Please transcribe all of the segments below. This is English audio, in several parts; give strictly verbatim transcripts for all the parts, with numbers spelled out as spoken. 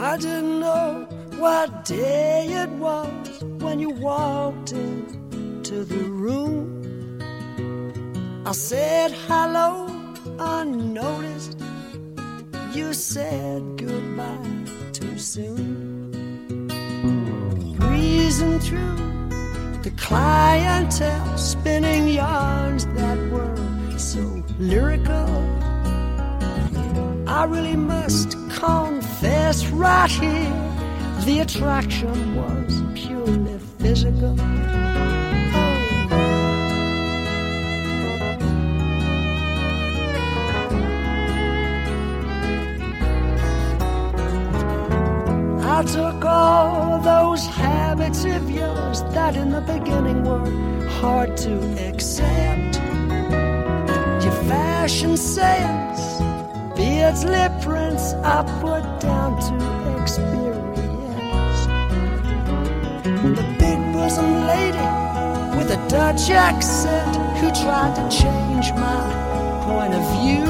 I didn't know what day it was when you walked into the room. I said hello unnoticed. You said goodbye too soon. Breezing through the clientele, spinning yarns that were so lyrical. I really must confess right here, the attraction was purely physical. I took all those habits of yours that in the beginning were hard to accept. Your fashion sense, beards, lip prints, I put down to experience. The big bosom lady with a Dutch accent who tried to change my point of view.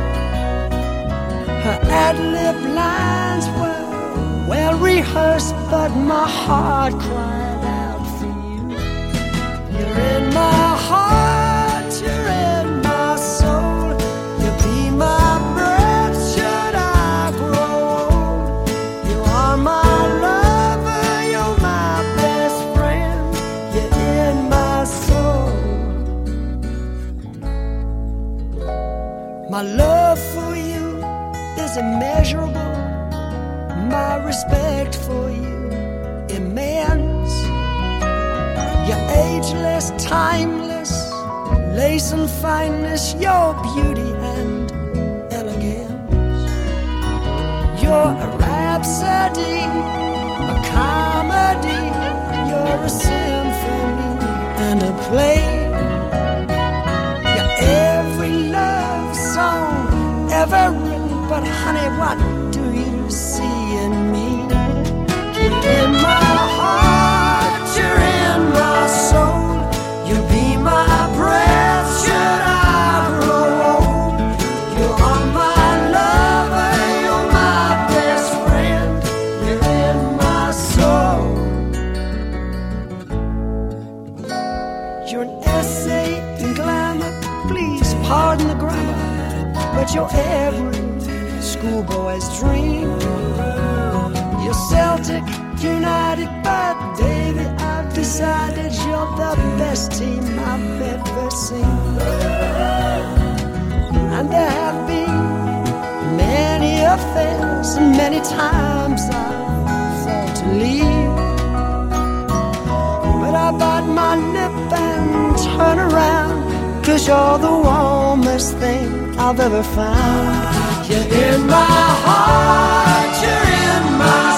Her ad-lib lines were well rehearsed, but my heart cried out for you. You're in my heart, you're in my soul. You'll be my breath should I grow old. You are my lover, you're my best friend. You're in my soul. My love for you is immeasurable. My respect for you immense. You're ageless, timeless, lace and fineness, your beauty and elegance. You're a rhapsody, a comedy, you're a symphony and a play. You're every love song ever written, but honey, what do you see in me? You're in my heart, you're in my soul. You'll be my breath should I grow old. You are my lover, you're my best friend. You're in my soul. You're an essay in glamour, please pardon the grammar, but you're every schoolboy's dream. You're Celtic United, but baby, I've decided you're the best team I've ever seen. And there have been many affairs, and many times I've thought to leave, but I bite my lip and turn around, 'cause you're the warmest thing I've ever found. You're in my heart, you're in my